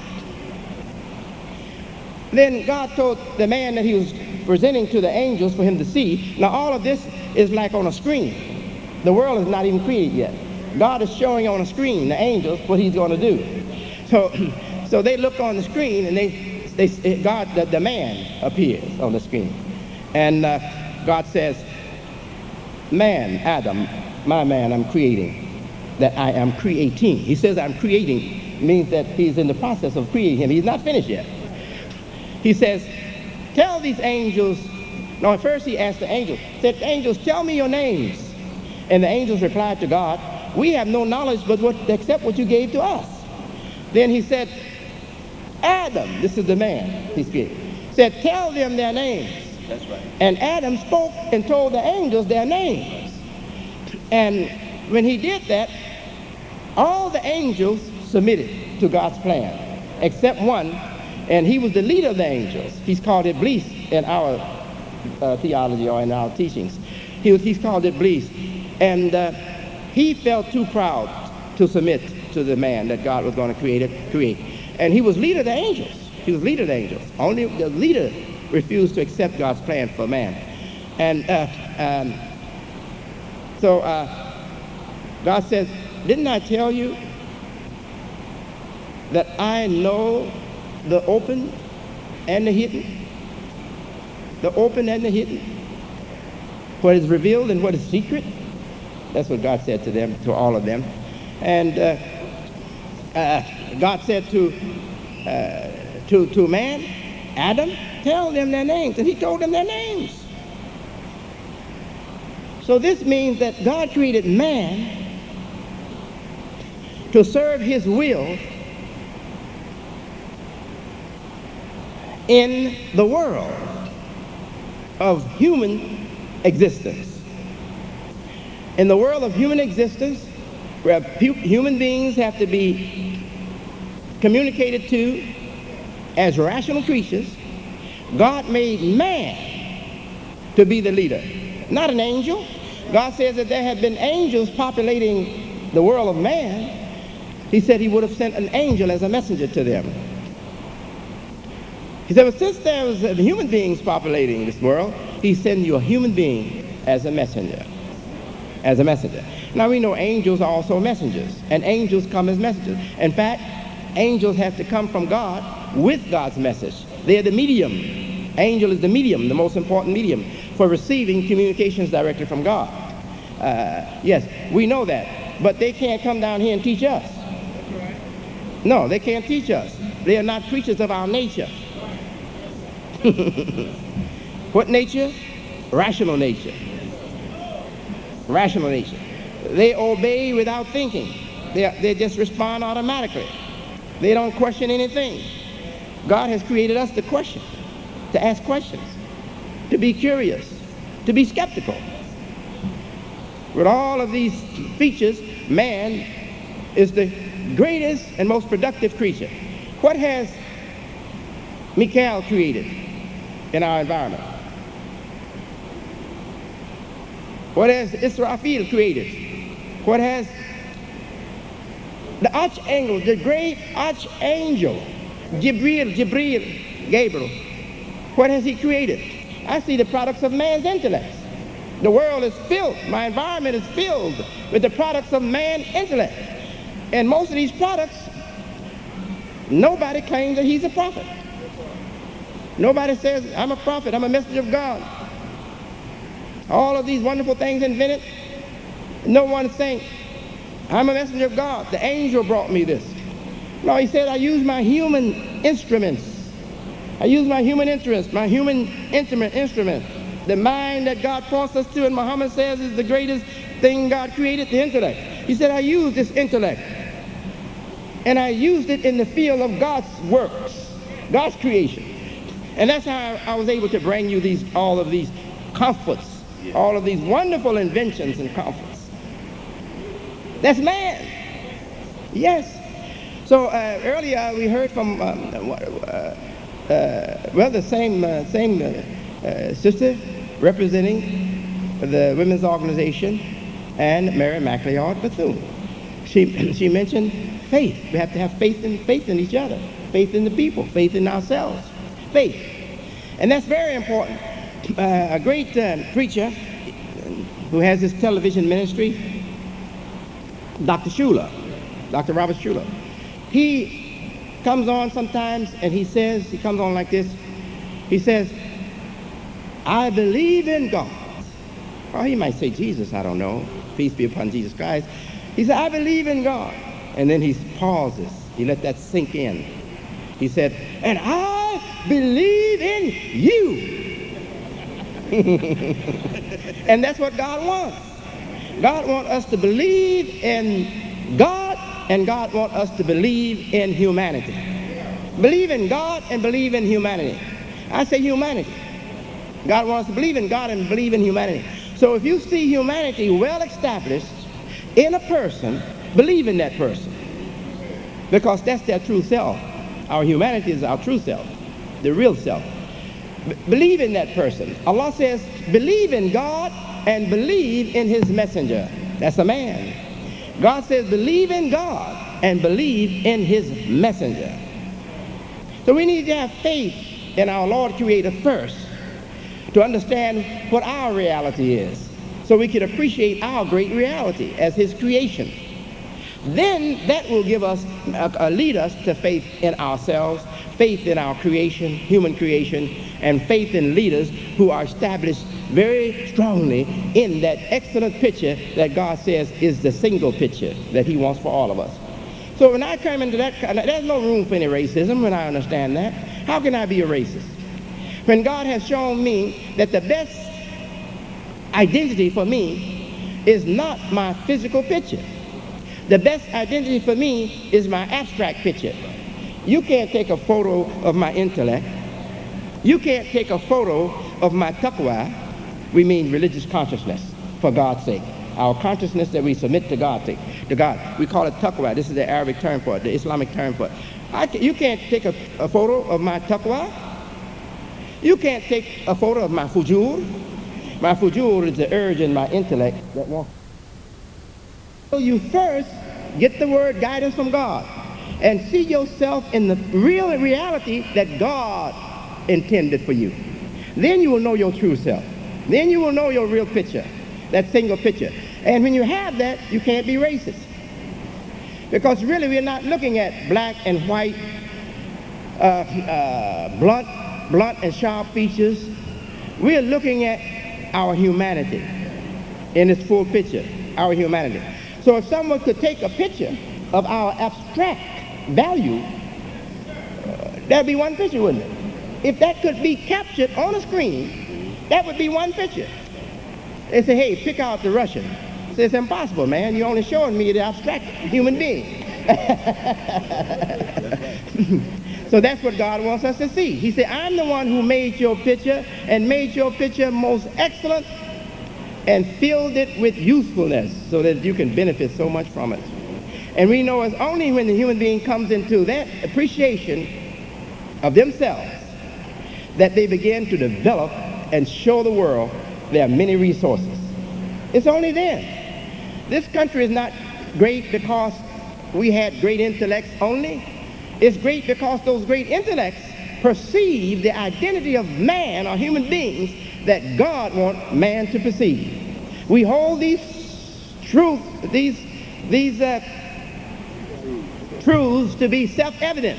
Then God told the man that he was presenting to the angels for him to see. Now all of this is like on a screen. The world is not even created yet. God is showing on a screen, the angels, what he's going to do. So, so they look on the screen and they, they God, the, the man appears on the screen. And uh, God says, man, Adam, my man, I'm creating. That I am creating. He says I'm creating means that he's in the process of creating him. He's not finished yet. He says, tell these angels, no, at first he asked the angels, said, angels, tell me your names. And the angels replied to God, we have no knowledge but what, except what you gave to us. Then he said, Adam, this is the man he's speaking, said, tell them their names. That's right. And Adam spoke and told the angels their names. And when he did that, all the angels submitted to God's plan, except one, and he was the leader of the angels. He's called Iblis in our uh, theology or in our teachings. He was, he's called Iblis. And uh, he felt too proud to submit to the man that God was going to create, it, create. And he was leader of the angels. He was leader of the angels. Only the leader refused to accept God's plan for man. And uh, um, so uh, God says, didn't I tell you that I know the open and the hidden? The open and the hidden? What is revealed and what is secret? That's what God said to them, to all of them. And uh, uh, God said to, uh, to, to man, Adam, tell them their names. And he told them their names. So this means that God created man to serve his will in the world of human existence. In the world of human existence, where hu- human beings have to be communicated to as rational creatures, God made man to be the leader, not an angel. God says that there have been angels populating the world of man. He said he would have sent an angel as a messenger to them. He said, well, since there was human beings populating this world, he sent you a human being as a messenger. As a messenger. Now we know angels are also messengers, and angels come as messengers. In fact, angels have to come from God with God's message. They're the medium. Angel is the medium, the most important medium for receiving communications directly from God. Uh, yes, we know that, but they can't come down here and teach us. No, they can't teach us. They are not creatures of our nature. What nature? Rational nature. Rational nature. They obey without thinking. They, they just respond automatically. They don't question anything. God has created us to question, to ask questions, to be curious, to be skeptical. With all of these features, man is the greatest and most productive creature. What has Michael created in our environment? What has Israfil created? What has the archangel, the great archangel, Jibril, Jibril, Gabriel, what has he created? I see the products of man's intellect. The world is filled, my environment is filled with the products of man's intellect. And most of these products, nobody claims that he's a prophet. Nobody says, I'm a prophet, I'm a messenger of God. All of these wonderful things invented, no one is saying, I'm a messenger of God. The angel brought me this. No, he said, I use my human instruments. I use my human interest, my human intimate instrument. The mind that God points us to, and Muhammad says is the greatest thing God created, the intellect. He said, I use this intellect. And I used it in the field of God's works, God's creation. And that's how I was able to bring you these, all of these comforts, all of these wonderful inventions and comforts. That's man. Yes. So uh, earlier we heard from, um, uh, uh, well, the same, uh, same uh, uh, sister representing the women's organization and Mary MacLeod Bethune. She, she mentioned faith. We have to have faith in, faith in each other, faith in the people, faith in ourselves, faith. And that's very important. Uh, a great uh, preacher who has his television ministry, Doctor Schuller, Doctor Robert Schuller, he comes on sometimes and he says, he comes on like this, he says, I believe in God. Or he might say Jesus, I don't know, peace be upon Jesus Christ. He said, I believe in God. And then he pauses, he let that sink in. He said, and I believe in you. And that's what God wants. God wants us to believe in God, and God wants us to believe in humanity. Believe in God and believe in humanity. I say humanity. God wants us to believe in God and believe in humanity. So if you see humanity well established in a person, believe in that person. Because that's their true self. Our humanity is our true self, the real self. B- believe in that person. Allah says, believe in God and believe in his messenger. That's a man. God says, believe in God and believe in his messenger. So we need to have faith in our Lord Creator first to understand what our reality is, so we can appreciate our great reality as his creation. Then that will give us, uh, uh, lead us to faith in ourselves, faith in our creation, human creation, and faith in leaders who are established very strongly in that excellent picture that God says is the single picture that he wants for all of us. So when I come into that, there's no room for any racism when I understand that. How can I be a racist? When God has shown me that the best identity for me is not my physical picture. The best identity for me is my abstract picture. You can't take a photo of my intellect. You can't take a photo of my taqwa. We mean religious consciousness, for God's sake. Our consciousness that we submit to God, to God. We call it taqwa. This is the Arabic term for it, the Islamic term for it. I can, you can't take a, a photo of my taqwa. You can't take a photo of my fujur. My fujur is the urge in my intellect that wants. So you first get the word guidance from God and see yourself in the real reality that God intended for you. Then you will know your true self. Then you will know your real picture, that single picture. And when you have that, you can't be racist. Because really we're not looking at black and white, uh, uh, blunt, blunt and sharp features. We're looking at our humanity in its full picture, our humanity. So if someone could take a picture of our abstract value, uh, that'd be one picture, wouldn't it? If that could be captured on a screen, that would be one picture. They say, hey, pick out the Russian. I say, it's impossible, man. You're only showing me the abstract human being. So that's what God wants us to see. He said, I'm the one who made your picture and made your picture most excellent and filled it with usefulness so that you can benefit so much from it. And we know it's only when the human being comes into that appreciation of themselves that they begin to develop and show the world there are many resources. It's only then. This country is not great because we had great intellects only. It's great because those great intellects perceive the identity of man or human beings that God wants man to perceive. We hold these truths, these, these uh, truths to be self-evident,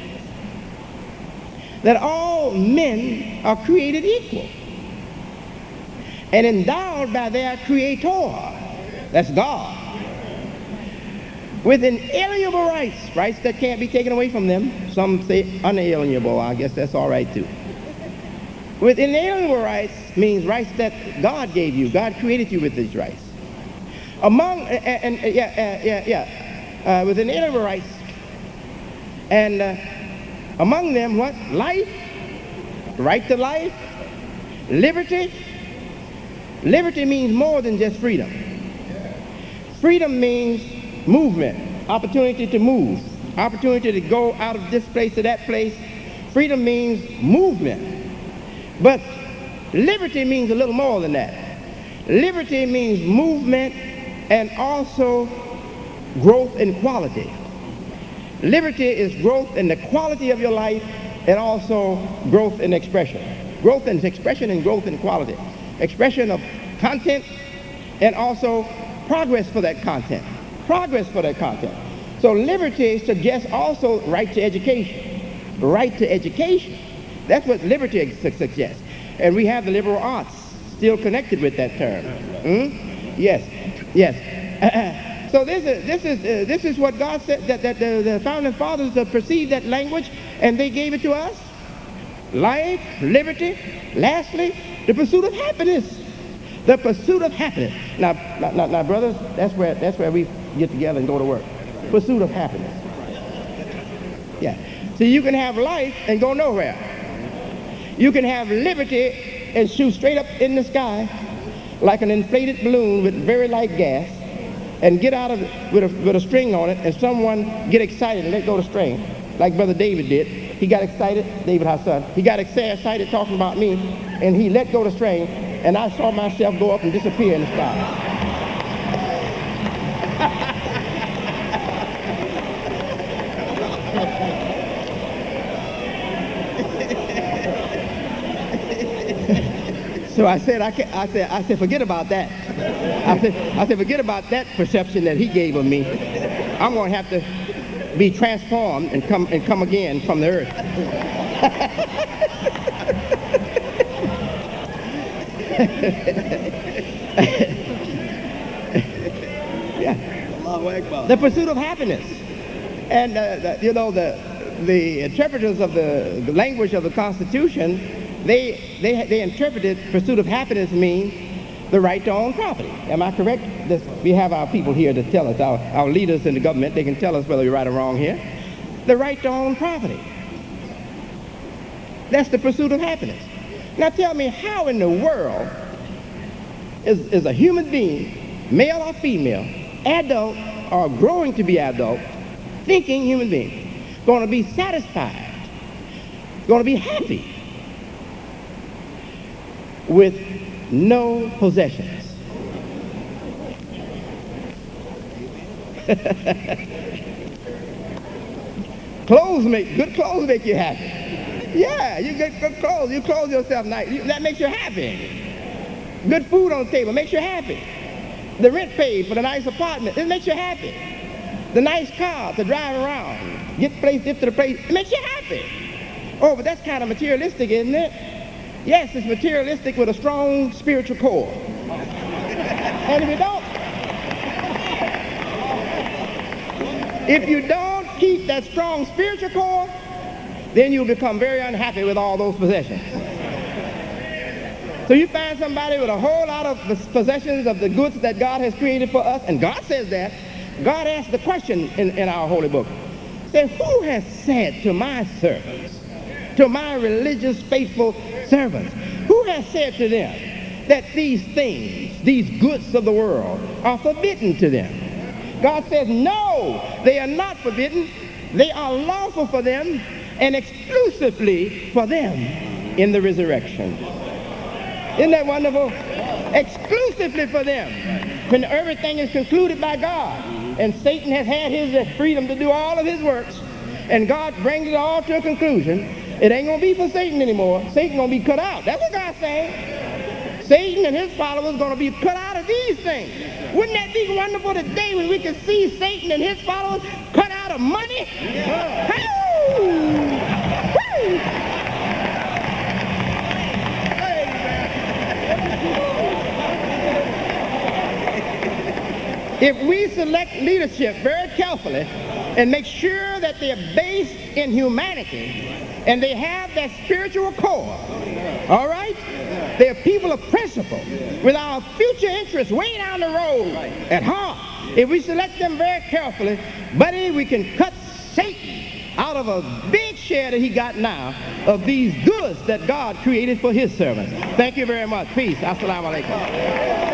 that all men are created equal and endowed by their creator, that's God, with inalienable rights, rights that can't be taken away from them. Some say unalienable. I guess that's all right too. With inalienable rights means rights that God gave you. God created you with these rights. Among, and, and yeah, uh, yeah, yeah, uh, with inalienable rights, and uh, among them, what? Life, right to life, liberty. Liberty means more than just freedom. Freedom means movement, opportunity to move, opportunity to go out of this place to that place. Freedom means movement. But liberty means a little more than that. Liberty means movement and also growth in quality. Liberty is growth in the quality of your life and also growth in expression. Growth in expression and growth in quality. Expression of content and also progress for that content. Progress for that content. So liberty suggests also right to education. Right to education. That's what liberty suggests. And we have the liberal arts still connected with that term. Hmm? Yes, yes. So this is, this is, uh, this is what God said, that, that the, the founding fathers uh, perceived that language and they gave it to us. Life, liberty, lastly, the pursuit of happiness. The pursuit of happiness. Now, now, now, now brothers, that's where, that's where we get together and go to work. Pursuit of happiness. Yeah. So you can have life and go nowhere. You can have liberty and shoot straight up in the sky like an inflated balloon with very light gas and get out of it with a, with a string on it, and someone get excited and let go of the string, like Brother David did. He got excited, David, our son, he got excited talking about me, and he let go of the string, and I saw myself go up and disappear in the sky. So I said, I, can't, I said, I said, forget about that. I said, I said, forget about that perception that he gave of me. I'm going to have to be transformed and come and come again from the earth. Yeah. The pursuit of happiness, and uh, the, you know the the interpreters of the, the language of the Constitution. They, they, they interpreted pursuit of happiness means the right to own property. Am I correct? This, we have our people here to tell us, our, our leaders in the government, they can tell us whether we're right or wrong here. The right to own property. That's the pursuit of happiness. Now tell me, how in the world is, is a human being, male or female, adult or growing to be adult, thinking human being, going to be satisfied, going to be happy with no possessions? Clothes make, good clothes make you happy. Yeah, you get good clothes, you clothe yourself nice, you, that makes you happy. Good food on the table makes you happy. The rent paid for the nice apartment, it makes you happy. The nice car to drive around, get place, get to the place, it makes you happy. Oh, but that's kind of materialistic, isn't it? Yes, it's materialistic with a strong spiritual core. And if you don't, if you don't keep that strong spiritual core, then you'll become very unhappy with all those possessions. So you find somebody with a whole lot of possessions of the goods that God has created for us, and God says that. God asked the question in, in our holy book. He said, who has said to my servants, to my religious, faithful servants, who has said to them that these things, these goods of the world, are forbidden to them? God says, no, they are not forbidden. They are lawful for them and exclusively for them in the resurrection. Isn't that wonderful? Exclusively for them. When everything is concluded by God and Satan has had his freedom to do all of his works and God brings it all to a conclusion, it ain't going to be for Satan anymore. Satan's going to be cut out. That's what God's saying. Satan and his followers are going to be cut out of these things. Wouldn't that be wonderful today when we could see Satan and his followers cut out of money? Yeah. If we select leadership very carefully and make sure that they're based in humanity and they have that spiritual core, all right? They're people of principle with our future interests way down the road at heart. If we select them very carefully, buddy, we can cut Satan out of a big share that he got now of these goods that God created for his servants. Thank you very much. Peace. Assalamu alaikum.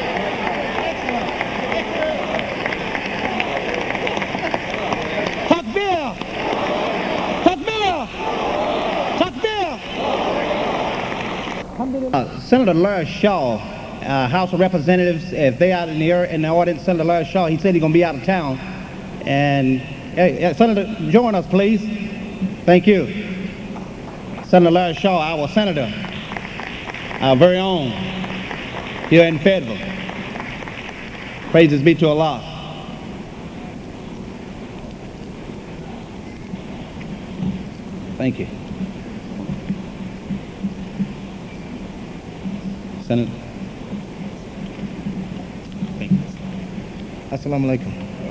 Uh, Senator Larry Shaw, uh, House of Representatives, if they out in the, in the audience, Senator Larry Shaw, he said he's going to be out of town. And hey, Senator, join us, please. Thank you. Senator Larry Shaw, our senator, our very own, here in Fayetteville. Praises be to Allah. Thank you. Senator. Assalamu alaikum.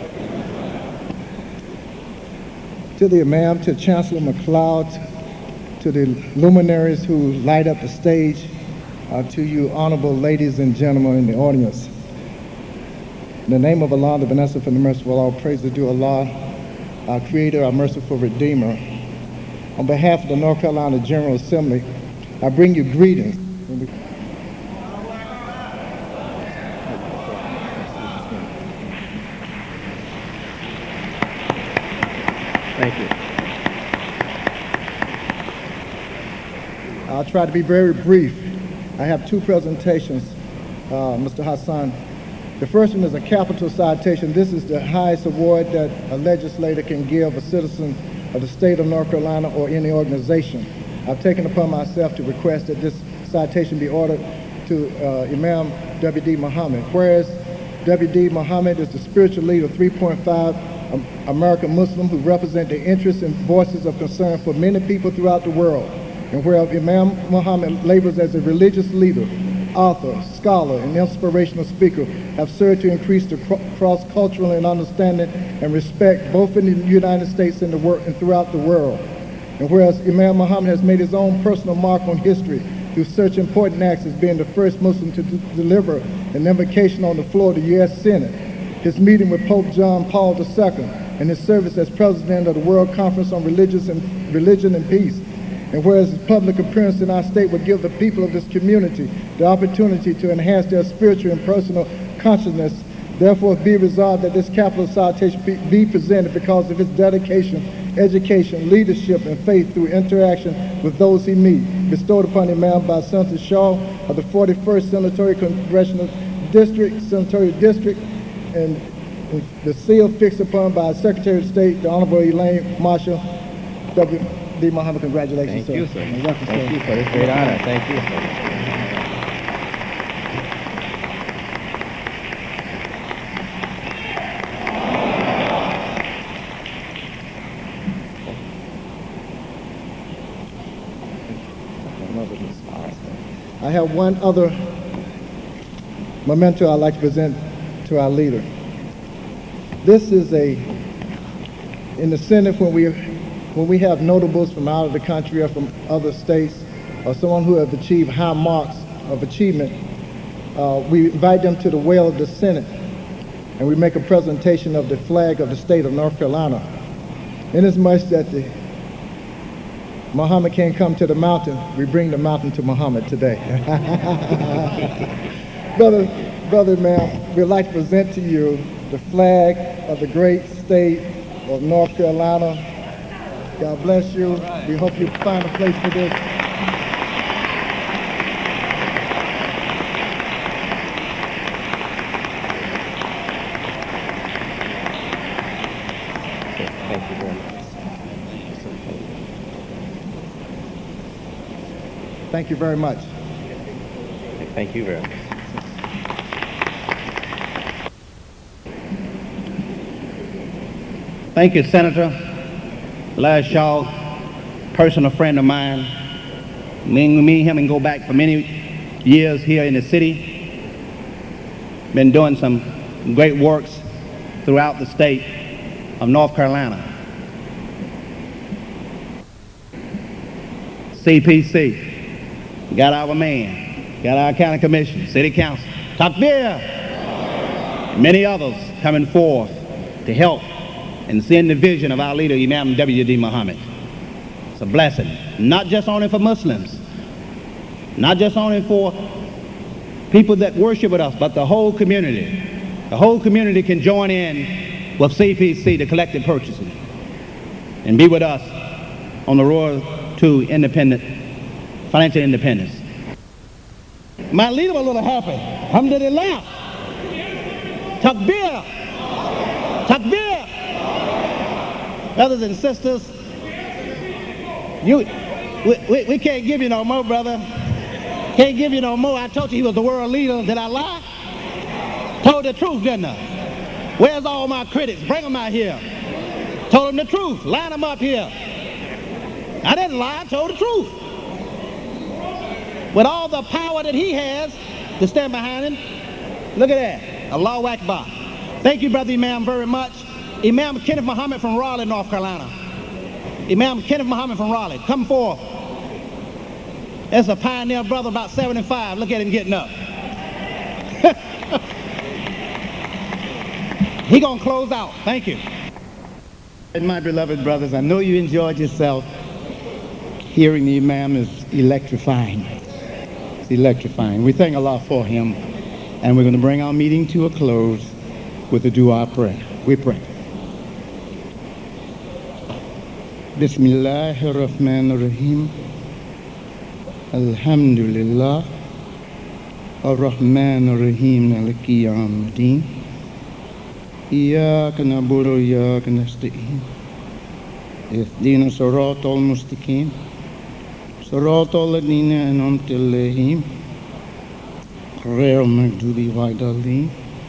To the Imam, to Chancellor McLeod, to the luminaries who light up the stage, uh, to you honorable ladies and gentlemen in the audience. In the name of Allah, the Beneficent and the Merciful, all praise is due Allah, our Creator, our merciful Redeemer. On behalf of the North Carolina General Assembly, I bring you greetings. Thank you. I'll try to be very brief. I have two presentations, uh, Mister Hassan. The first one is a capital citation. This is the highest award that a legislator can give a citizen of the state of North Carolina or any organization. I've taken upon myself to request that this citation be ordered to uh, Imam W D Muhammad. Whereas W D Muhammad is the spiritual leader of three point five um, American Muslims who represent the interests and voices of concern for many people throughout the world. And where Imam Muhammad labors as a religious leader, author, scholar, and inspirational speaker, have served to increase the cross-cultural and understanding and respect both in the United States and, the wor and throughout the world. And whereas Imam Muhammad has made his own personal mark on history through such important acts as being the first Muslim to d- deliver an invocation on the floor of the U S Senate, his meeting with Pope John Paul the Second, and his service as president of the World Conference on Religious and Religion and Peace. And whereas his public appearance in our state would give the people of this community the opportunity to enhance their spiritual and personal consciousness, therefore be resolved that this capital salutation be, be presented because of his dedication, education, leadership, and faith through interaction with those he meets, bestowed upon him by Senator Shaw of the forty-first Senatorial Congressional District, Senatorial District, and the seal fixed upon by Secretary of State, the Honorable Elaine Marshall. W D. Muhammad, congratulations, Thank sir. you, sir. Welcome, Thank sir. you for this great honor. Thank you, sir. I have one other memento I'd like to present to our leader. This is a, in the Senate, when we, when we have notables from out of the country or from other states, or someone who has achieved high marks of achievement, uh, we invite them to the well of the Senate, and we make a presentation of the flag of the state of North Carolina. Inasmuch that the Muhammad can't come to the mountain, we bring the mountain to Muhammad today. brother, brother, ma'am, we'd like to present to you the flag of the great state of North Carolina. God bless you. We hope you find a place for this. Thank you very much. Thank you very much. Thank you very much. Thank you, Senator Larry Shaw, personal friend of mine. Me, me and him and go back for many years here in the city. Been doing some great works throughout the state of North Carolina. C P C, got our man, got our county commission, city council, Takbir, many others coming forth to help and send the vision of our leader, Imam W D Muhammad. It's a blessing, not just only for Muslims, not just only for people that worship with us, but the whole community. The whole community can join in with C P C, the collective purchasing, and be with us on the road to independent, financial independence. My leader was a little happy. Alhamdulillah. Takbir. Takbir. Brothers and sisters, you, we, we, we can't give you no more, brother. Can't give you no more. I told you he was the world leader. Did I lie? Told the truth, didn't I? Where's all my critics? Bring them out here. Told them the truth. Line them up here. I didn't lie. I told the truth. With all the power that he has to stand behind him, look at that. Allahu Akbar. Thank you, Brother Imam, very much. Imam Kenneth Muhammad from Raleigh, North Carolina. Imam Kenneth Muhammad from Raleigh, come forth. That's a pioneer brother, about seventy-five. Look at him getting up. He gonna close out. Thank you. And my beloved brothers, I know you enjoyed yourself. Hearing the Imam is electrifying. It's electrifying. We thank Allah for him, and we're going to bring our meeting to a close with a dua prayer. We pray. Bismillahir Rahmanir Rahim. Alhamdulillah. Ar-Rahmanir Rahim. Maliki Yawmiddin. Iyyaka na'budu wa iyyaka nasta'in. Ihdina siratal mustaqim. Siratal ladina an'amta alayhim. Ghayril maghdubi alayhim.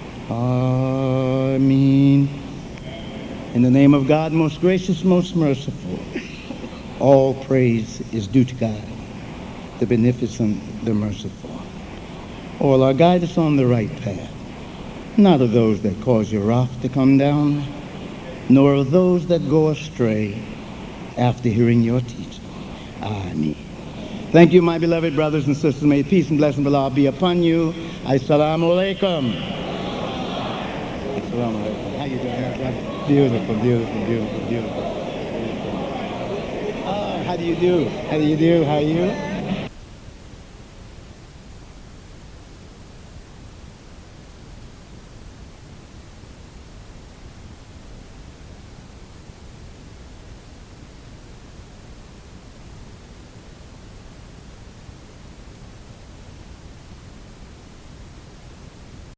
Ameen. In the name of God, most gracious, most merciful, all praise is due to God, the beneficent, the merciful. All our guide us on the right path, not of those that cause your wrath to come down, nor of those that go astray after hearing your teaching. Ameen. Thank you, my beloved brothers and sisters. May peace and blessing of Allah be upon you. Assalamu alaikum. Assalamu alaikum. How you doing, brother? Beautiful, beautiful, beautiful, beautiful. Oh, how do you do? How do you do? How are you?